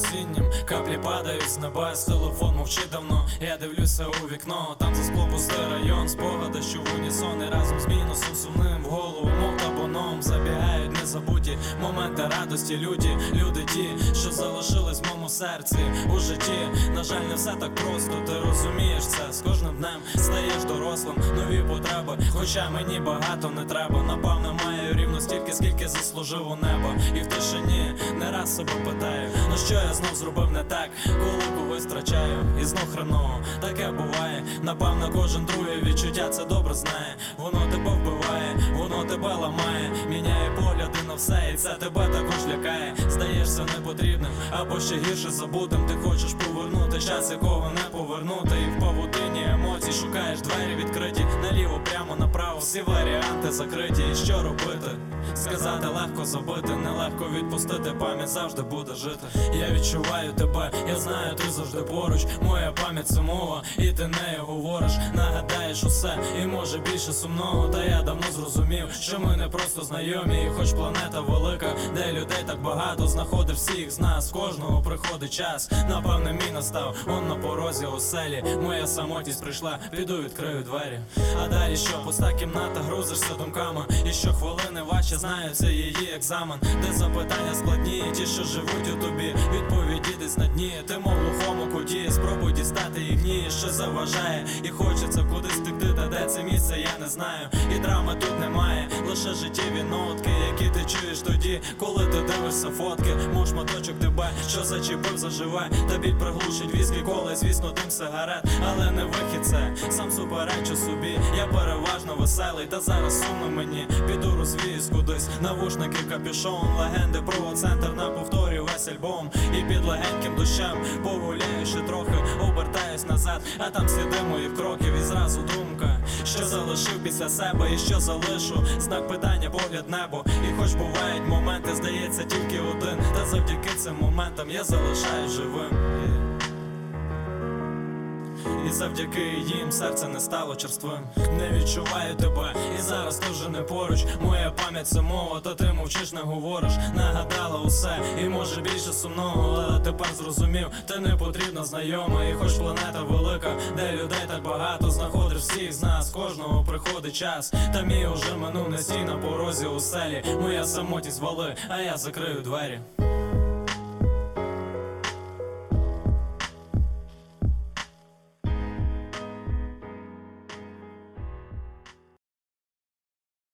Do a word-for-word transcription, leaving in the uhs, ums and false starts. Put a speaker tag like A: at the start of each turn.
A: осіннім. Каплі падають з небес, телефон мовчить давно. Я дивлюся у вікно, там за склом пустий район. Спогади, що в унісони разом з мінусом сумним в голову, мов табуном. Забігають незабуті моменти радості. Люди, люди ті, що залишились в моєму серці у житті. На жаль, не все так просто, ти розумієш це. З кожним днем стаєш дорослим, нові потреби, хоча мені багато не треба. Напевно, маю рівно стільки, скільки заслужив у небо. І в тишині не раз себе питаю, ну що я знов зробив не так, коли когось втрачаю. І знов хреново, таке буває. Напевно, кожен другий відчуття це добре знає. Воно тебе вбиває, воно тебе ламає, міняє погляди на все, і це тебе також лякає. Здаєшся непотрібним, або ще гірше забутим. Ти хочеш повернути час, якого не повернути. І в павутині емоцій шукаєш двері відкриті, наліво, прямо, направо, всі варіанти закриті. І що робити? Сказати легко, забити нелегко, відпустити, пам'ять завжди буде жити. Я відчуваю тебе, я знаю, ти завжди поруч. Моя пам'ять це мова, і ти нею говориш. Нагадаєш усе, і може більше сумного. Та я давно зрозумів, що ми не просто знайомі. І хоч планета велика, де людей так багато, знаходиш всіх з нас, кожного приходить час. Напевне, мій настав, он на порозі оселі. Моя самотність прийшла, піду відкрию двері. А далі що? Пуста кімната, грузишся думками. І що хвилини важче, знаю, це її екзамен. Де запитання складні, ті, що живуть у тобі, відповіді десь на дні. Ти мов глухому куті, спробуй дістати їх дні. Що заважає, і хочеться кудись втекти, та де це місце, я не знаю. І драми тут немає, лише життєві нотки, які ти чуєш тоді, коли ти дивишся фотки. Мов шматочок тебе, що зачепив, заживе. Та біль приглушить віскі, коли, звісно, дим сигарет. Але не вихід це, сам суперечу собі. Я переважно веселий, та зараз сумно мені. Піду розвіюсь кудись, навушники, капюшон. Легенди про центр на повторі весь альбом. І під легеньким дощем погуляю ще трохи, обертаюсь назад, а там сліди моїх кроків. І зразу думка, що залишив після себе і що залишу. Знак питання, погляд небо. І хоч бувають моменти, здається тільки один, та завдяки цим моментам я залишаюсь живим. І завдяки їм серце не стало черствим. Не відчуваю тебе, і зараз ти вже не поруч. Моя пам'ять це мова, та ти мовчиш, не говориш. Нагадала усе, і може більше сумного. Але тепер зрозумів, ти не потрібна знайома. І хоч планета велика, де людей так багато, знаходиш всіх з нас, кожного приходить час. Та мій уже минув, не стій на порозі оселі. Моя самотність вали, а я закрию двері.